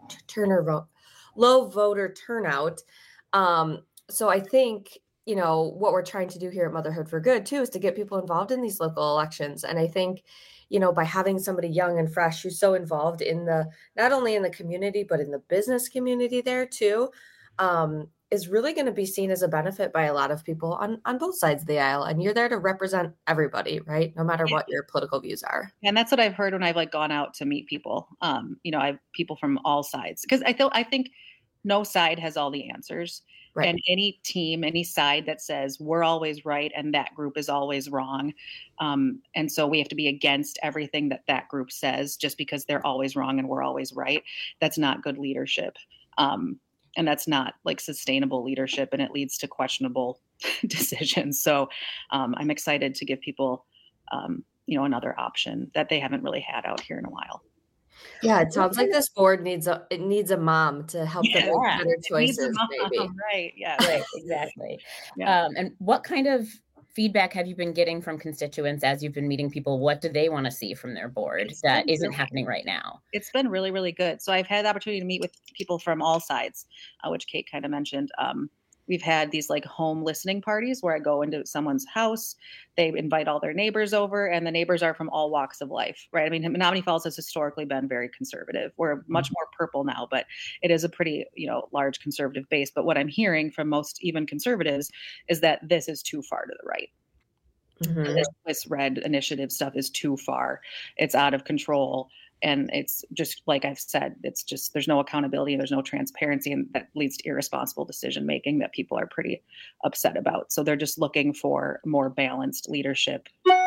low voter turnout. So I think, what we're trying to do here at Motherhood for Good too, is to get people involved in these local elections. And I think, by having somebody young and fresh who's so involved in not only in the community, but in the business community there too, is really going to be seen as a benefit by a lot of people on both sides of the aisle. And you're there to represent everybody, right? No matter what your political views are. And that's what I've heard when I've gone out to meet people. I have people from all sides, because I think no side has all the answers. Right. And any team, any side that says we're always right and that group is always wrong. And so we have to be against everything that group says just because they're always wrong and we're always right. That's not good leadership. And that's not like sustainable leadership, and it leads to questionable decisions. So I'm excited to give people, another option that they haven't really had out here in a while. Yeah, it sounds like this board needs a mom to help them make better choices. Maybe. Right. Yeah. Right. Exactly. Yeah. And what kind of feedback have you been getting from constituents as you've been meeting people? What do they want to see from their board that isn't happening right now? It's been really, really good. So I've had the opportunity to meet with people from all sides, which Kate kind of mentioned. We've had these like home listening parties where I go into someone's house, they invite all their neighbors over, and the neighbors are from all walks of life, right? I mean, Menominee Falls has historically been very conservative. We're much more purple now, but it is a pretty, large conservative base. But what I'm hearing from most even conservatives is that this is too far to the right. Mm-hmm. This red initiative stuff is too far. It's out of control. And it's just like I've said, it's just there's no accountability, there's no transparency, and that leads to irresponsible decision making that people are pretty upset about. So they're just looking for more balanced leadership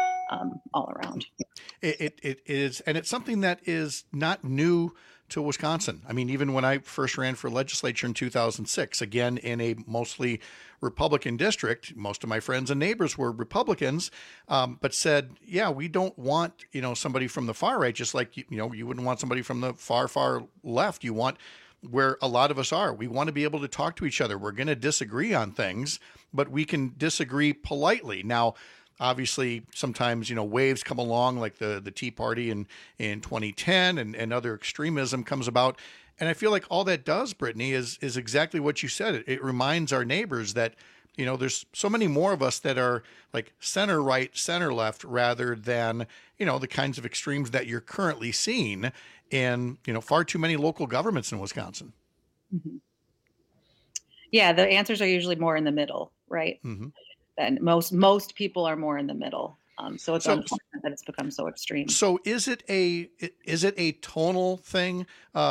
all around. It is, and it's something that is not new to Wisconsin. I mean, even when I first ran for legislature in 2006, again, in a mostly Republican district, most of my friends and neighbors were Republicans, but said, yeah, we don't want, somebody from the far right, just like, you wouldn't want somebody from the far, far left. You want where a lot of us are. We want to be able to talk to each other. We're going to disagree on things, but we can disagree politely. Now, obviously, sometimes, waves come along like the Tea Party in 2010 and other extremism comes about. And I feel like all that does, Brittany, is exactly what you said. It reminds our neighbors that, there's so many more of us that are like center right, center left, rather than, the kinds of extremes that you're currently seeing in, far too many local governments in Wisconsin. Mm-hmm. Yeah, the answers are usually more in the middle, right? Mm-hmm. And most people are more in the middle. So it's unfortunate that it's become so extreme. So is it a tonal thing,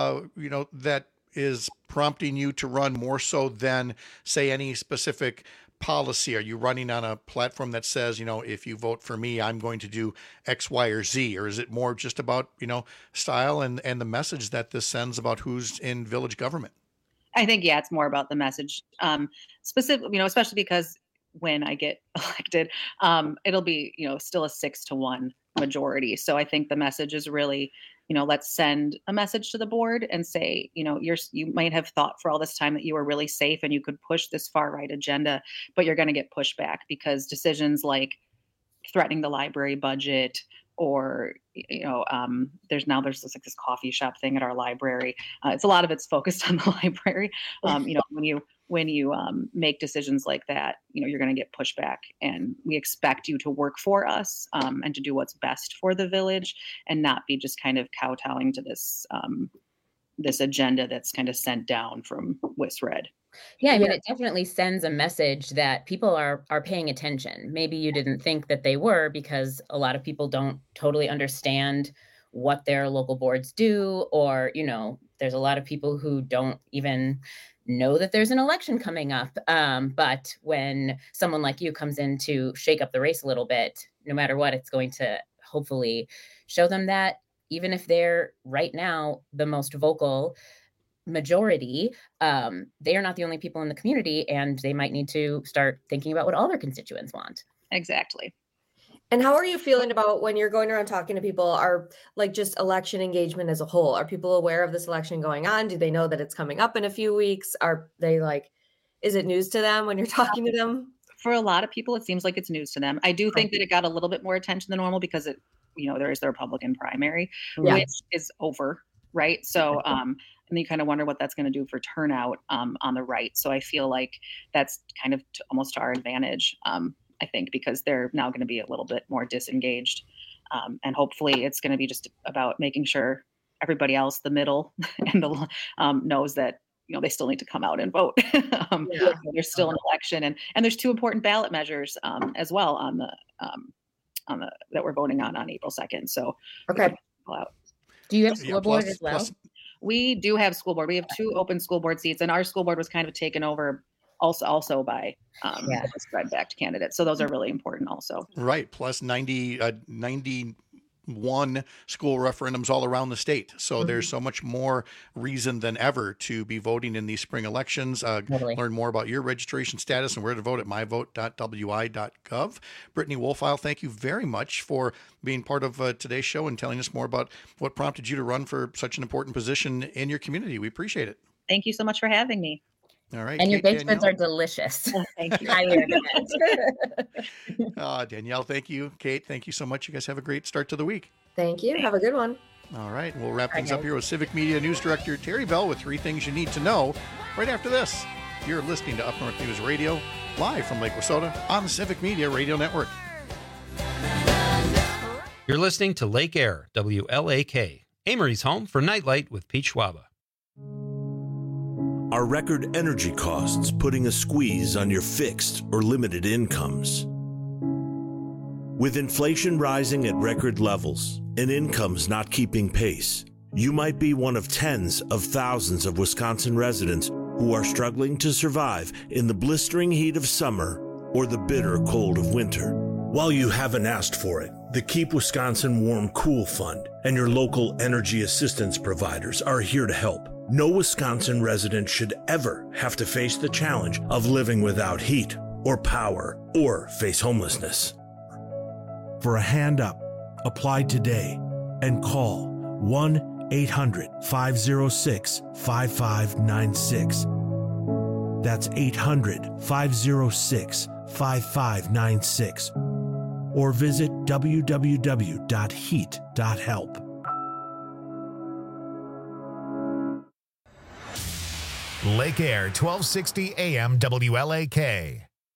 that is prompting you to run more so than, say, any specific policy? Are you running on a platform that says, if you vote for me, I'm going to do X, Y, or Z? Or is it more just about, style and the message that this sends about who's in village government? I think, it's more about the message, specifically, especially because when I get elected, it'll be, still a 6-1 majority. So I think the message is really, let's send a message to the board and say, you might have thought for all this time that you were really safe and you could push this far right agenda, but you're going to get pushed back because decisions like threatening the library budget or, there's this coffee shop thing at our library. It's a lot of it's focused on the library. When you make decisions like that, you're going to get pushed back, and we expect you to work for us and to do what's best for the village and not be just kind of kowtowing to this this agenda that's kind of sent down from WisRed. Yeah, I mean, it definitely sends a message that people are paying attention. Maybe you didn't think that they were because a lot of people don't totally understand what their local boards do, or, there's a lot of people who don't even know that there's an election coming up. But when someone like you comes in to shake up the race a little bit, no matter what, it's going to hopefully show them that even if they're right now the most vocal majority, they are not the only people in the community, and they might need to start thinking about what all their constituents want. Exactly. And how are you feeling about when you're going around talking to people, are like just election engagement as a whole? Are people aware of this election going on? Do they know that it's coming up in a few weeks? Are they is it news to them when you're talking to them? For a lot of people, it seems like it's news to them. I do think that it got a little bit more attention than normal because there is the Republican primary, which is over, right? So, and you kind of wonder what that's going to do for turnout on the right. So I feel like that's kind of almost to our advantage, I think, because they're now going to be a little bit more disengaged. And hopefully it's going to be just about making sure everybody else, the middle and the knows that, they still need to come out and vote. There's still an election, and there's 2 important ballot measures as well on the that we're voting on April 2nd. So okay. Do you have school board as well? We do have school board. We have 2 open school board seats, and our school board was kind of taken over also by spread backed candidates. So those are really important also. Right. Plus 90 won school referendums all around the state. So there's so much more reason than ever to be voting in these spring elections. Learn more about your registration status and where to vote at myvote.wi.gov. Brittany Wolfile, thank you very much for being part of today's show and telling us more about what prompted you to run for such an important position in your community. We appreciate it. Thank you so much for having me. All right. And your Kate, baked goods are delicious. Thank you. Highly recommend. Danielle, thank you. Kate, thank you so much. You guys have a great start to the week. Thank you. Have a good one. All right. We'll wrap things up here with Civic Media News Director Terry Bell with 3 things you need to know right after this. You're listening to Up North News Radio, live from Lake Wissota on the Civic Media Radio Network. You're listening to Lake Air, WLAK, Amory's home for Nightlight with Pete Schwaba. Are record energy costs putting a squeeze on your fixed or limited incomes? With inflation rising at record levels and incomes not keeping pace, you might be one of tens of thousands of Wisconsin residents who are struggling to survive in the blistering heat of summer or the bitter cold of winter. While you haven't asked for it, the Keep Wisconsin Warm Cool Fund and your local energy assistance providers are here to help. No Wisconsin resident should ever have to face the challenge of living without heat or power or face homelessness. For a hand up, apply today and call 1-800-506-5596. That's 800-506-5596. Or visit www.heat.help. Lake Air, 1260 AM WLAK.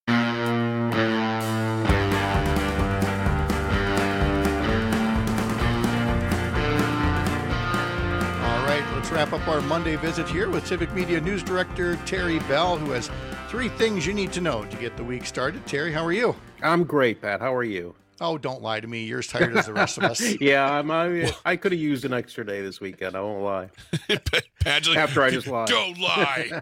Let's wrap up our Monday visit here with Civic Media News Director Terry Bell, who has 3 things you need to know to get the week started. Terry, how are you? I'm great, Pat. How are you? Oh, don't lie to me. You're as tired as the rest of us. Yeah, I could have used an extra day this weekend. I won't lie. After I just lied. Don't lie.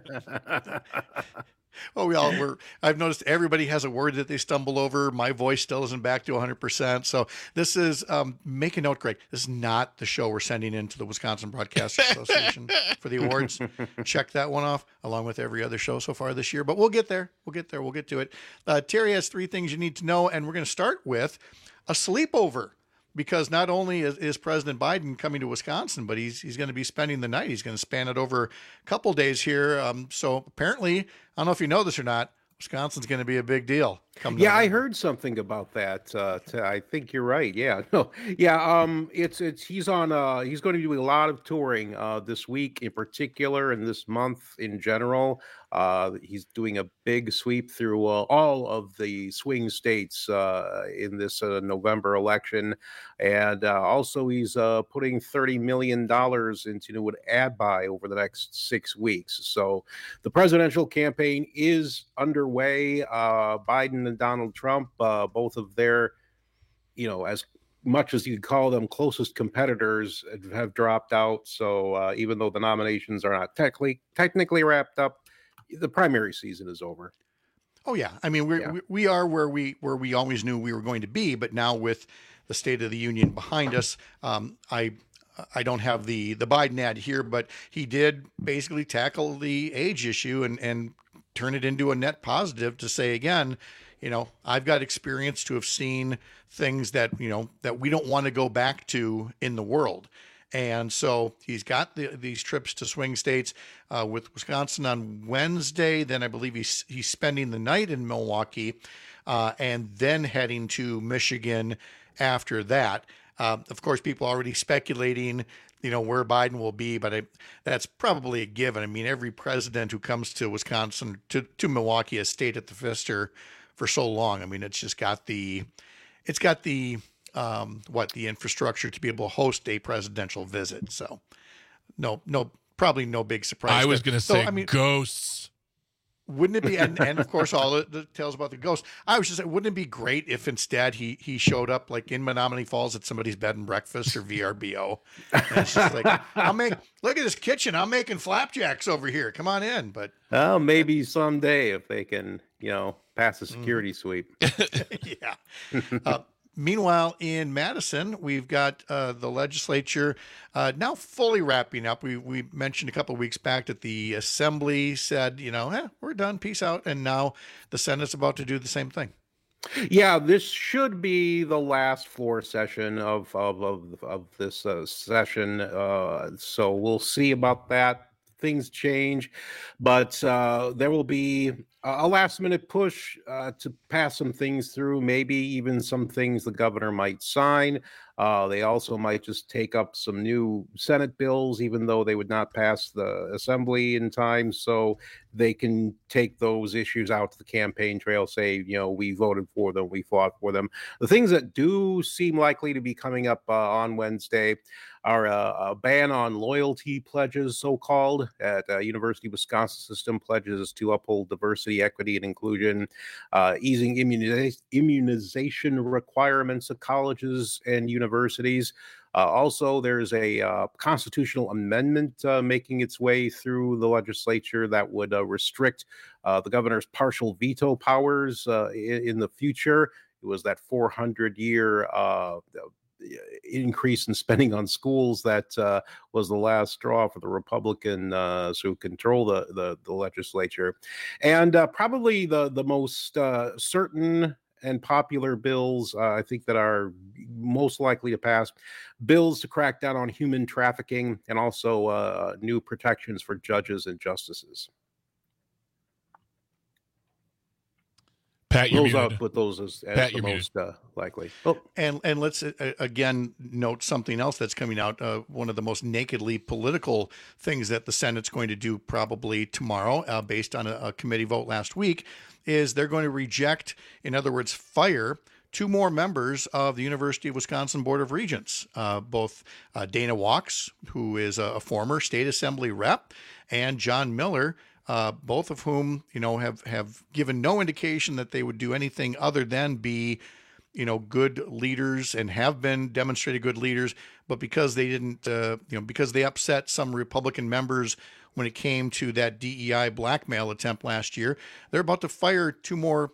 Well, I've noticed everybody has a word that they stumble over. My voice still isn't back to 100%. So this is, make a note, Greg, this is not the show we're sending into the Wisconsin Broadcast Association for the awards. Check that one off, along with every other show so far this year. But we'll get there. We'll get to it. Terry has 3 things you need to know, and we're going to start with a sleepover. Because not only is President Biden coming to Wisconsin, but he's going to be spending the night. He's going to span it over a couple days here. So apparently, I don't know if you know this or not, Wisconsin's going to be a big deal. Yeah, I heard something about that. I think you're right. Yeah, no, yeah. He's going to be doing a lot of touring this week in particular, and this month in general. He's doing a big sweep through all of the swing states in this November election, and also he's putting $30 million into an ad buy over the next 6 weeks. So the presidential campaign is underway. Biden and Donald Trump, both of their, as much as you could call them closest competitors, have dropped out. So even though the nominations are not technically wrapped up, the primary season is over. Oh yeah, I mean we are where we always knew we were going to be, but now with the State of the Union behind us, I don't have the Biden ad here, but he did basically tackle the age issue and turn it into a net positive to say again, I've got experience to have seen things that that we don't want to go back to in the world. And so he's got these trips to swing states with Wisconsin on Wednesday. Then I believe he's spending the night in Milwaukee and then heading to Michigan after that. Of course, people are already speculating, where Biden will be, but that's probably a given. I mean, every president who comes to Wisconsin, to Milwaukee, has stayed at the Pfister for so long. I mean, it's got the infrastructure to be able to host a presidential visit. So probably no big surprise. I was going to say ghosts. Wouldn't it be, and of course, all the tales about the ghost. I was just saying, wouldn't it be great if instead he showed up like in Menominee Falls at somebody's bed and breakfast or VRBO? And it's just like, look at this kitchen. I'm making flapjacks over here. Come on in. But maybe someday if they can, pass a security sweep. Yeah. Meanwhile, in Madison, we've got the legislature now fully wrapping up. We mentioned a couple of weeks back that the Assembly said, we're done, peace out. And now the Senate's about to do the same thing. Yeah, this should be the last floor session of this session. So we'll see about that. Things change, but there will be a last minute push to pass some things through, maybe even some things the governor might sign. They also might just take up some new Senate bills, even though they would not pass the Assembly in time. So they can take those issues out to the campaign trail, say, we voted for them, we fought for them. The things that do seem likely to be coming up on Wednesday are a ban on loyalty pledges, so-called, at University of Wisconsin system pledges to uphold diversity, equity, and inclusion, easing immunization requirements at colleges and universities. Also, there's a constitutional amendment making its way through the legislature that would restrict the governor's partial veto powers in the future. It was that 400-year increase in spending on schools that was the last straw for the Republicans who control the legislature. And probably the most certain and popular bills, I think, that are most likely to pass, bills to crack down on human trafficking, and also new protections for judges and justices. Pat, you're I'll muted. put those as Pat, the you're most likely. And let's again note something else that's coming out. One of the most nakedly political things that the Senate's going to do probably tomorrow, based on a committee vote last week, is they're going to reject, in other words, fire 2 more members of the University of Wisconsin Board of Regents, both Dana Walks, who is a former state assembly rep, and John Miller, both of whom, have given no indication that they would do anything other than be, good leaders, and have been demonstrated good leaders. But because they didn't, because they upset some Republican members when it came to that DEI blackmail attempt last year, they're about to fire 2 more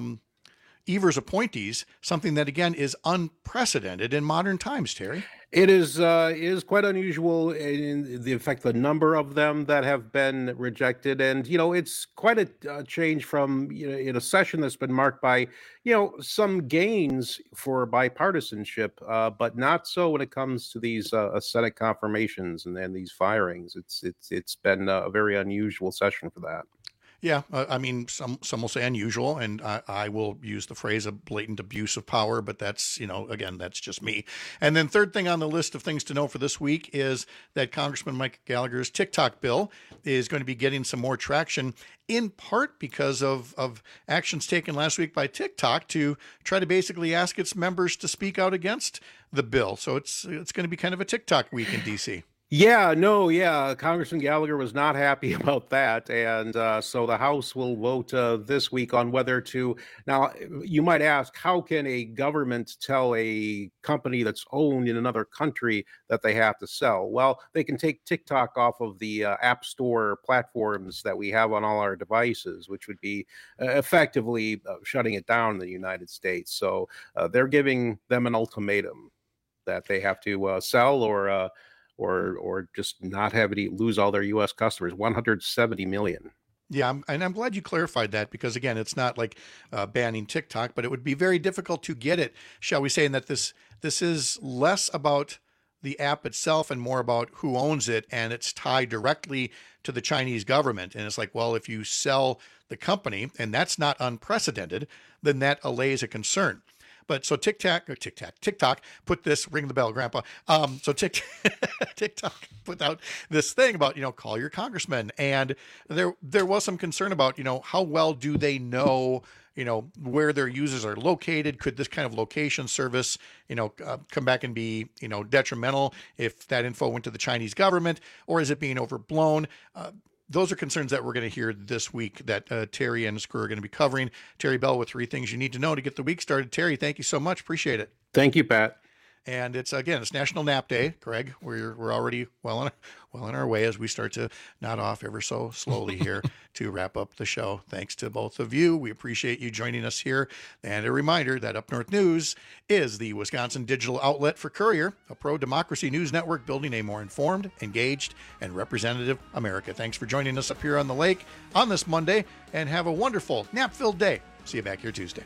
Evers appointees, something that, again, is unprecedented in modern times, Terry. It is quite unusual in the number of them that have been rejected. And, it's quite a change from, in a session that's been marked by, some gains for bipartisanship, but not so when it comes to these Senate confirmations and these firings. It's been a very unusual session for that. Yeah, I mean, some will say unusual, and I will use the phrase a blatant abuse of power, but that's, again, that's just me. And then third thing on the list of things to know for this week is that Congressman Mike Gallagher's TikTok bill is going to be getting some more traction, in part because of actions taken last week by TikTok to try to basically ask its members to speak out against the bill. So it's going to be kind of a TikTok week in D.C. Yeah, Congressman Gallagher was not happy about that. And so the House will vote this week on whether to. Now, you might ask, how can a government tell a company that's owned in another country that they have to sell? Well, they can take TikTok off of the App Store platforms that we have on all our devices, which would be effectively shutting it down in the United States. So they're giving them an ultimatum that they have to sell or just not have any, lose all their U.S. customers, 170 million. Yeah, and I'm glad you clarified that, because, again, it's not like banning TikTok, but it would be very difficult to get it, shall we say, in that this is less about the app itself and more about who owns it, and it's tied directly to the Chinese government. And it's like, well, if you sell the company, and that's not unprecedented, then that allays a concern. But so TikTok put this, ring the bell, Grandpa. So TikTok put out this thing about, call your congressman. And there was some concern about, how well do they know, where their users are located? Could this kind of location service, come back and be, detrimental if that info went to the Chinese government, or is it being overblown? Those are concerns that we're going to hear this week that Terry and his crew are going to be covering. Terry Bell with 3 things you need to know to get the week started. Terry, thank you so much. Appreciate it. Thank you, Pat. And it's National Nap Day, Greg. We're already well on our way as we start to nod off ever so slowly here to wrap up the show. Thanks to both of you. We appreciate you joining us here. And a reminder that Up North News is the Wisconsin digital outlet for Courier, a pro-democracy news network building a more informed, engaged, and representative America. Thanks for joining us up here on the lake on this Monday, and have a wonderful nap-filled day. See you back here Tuesday.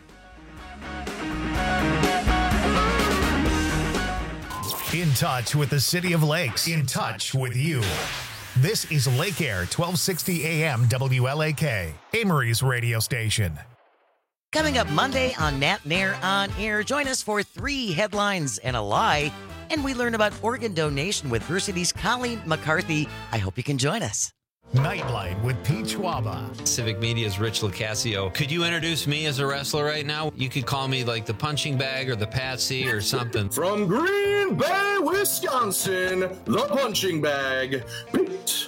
In touch with the City of Lakes. In touch with you. This is Lake Air 1260 AM WLAK, Amory's radio station. Coming up Monday on Nat Nair On Air, join us for 3 headlines and a lie, and we learn about organ donation with Versity's Colleen McCarthy. I hope you can join us. Nightlight with Pete Schwaba. Civic Media's Rich Locascio. Could you introduce me as a wrestler right now? You could call me like the punching bag or the patsy or something. From Green Bay, Wisconsin, the punching bag, Pete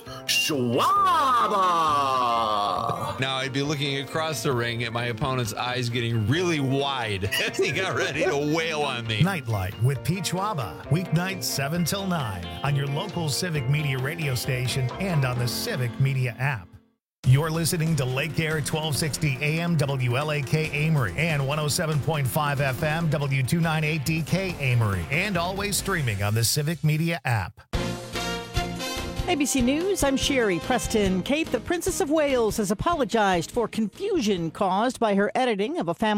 Schwaba. Now I'd be looking across the ring at my opponent's eyes getting really wide as he got ready to wail on me. Nightlight with Pete Schwaba. Weeknights 7 till 9 on your local Civic Media radio station and on the Civic Media app. You're listening to Lake Air 1260 AM WLAK Amory and 107.5 FM W298DK Amory, and always streaming on the Civic Media app. ABC News, I'm Sherry Preston. Kate, the Princess of Wales, has apologized for confusion caused by her editing of a family